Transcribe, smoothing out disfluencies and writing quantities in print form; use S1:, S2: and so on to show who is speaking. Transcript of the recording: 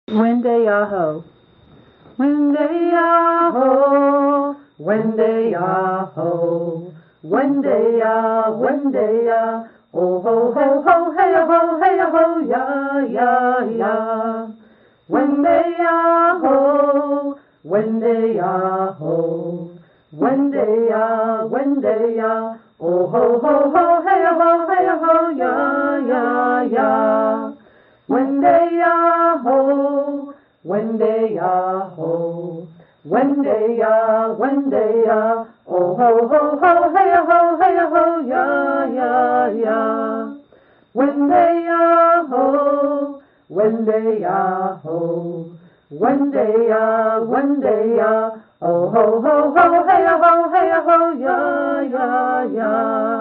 S1: Wendy-ya-ho, Wendy-ya-ho, Wendy-ya-ho, Wendy-ya, Wendy-ya, oh ho ho ho, hey ho, hey ho, ya ya ya. Wendy-ya-ho, Wendy-ya-ho, Wendy-ya, Wendy-ya, oh ho ho ho, hey ho, ya ya ya. Wendy-ya-ho, Wendy-ya-ho, Wendy-ya, Wendy-ya, oh ho ho ho, hey ho, ya ya ya. Wendy-ya-ho, Wendy-ya-ho, Wendy-ya, Wendy-ya, oh ho ho ho, hey ho, ya ya ya.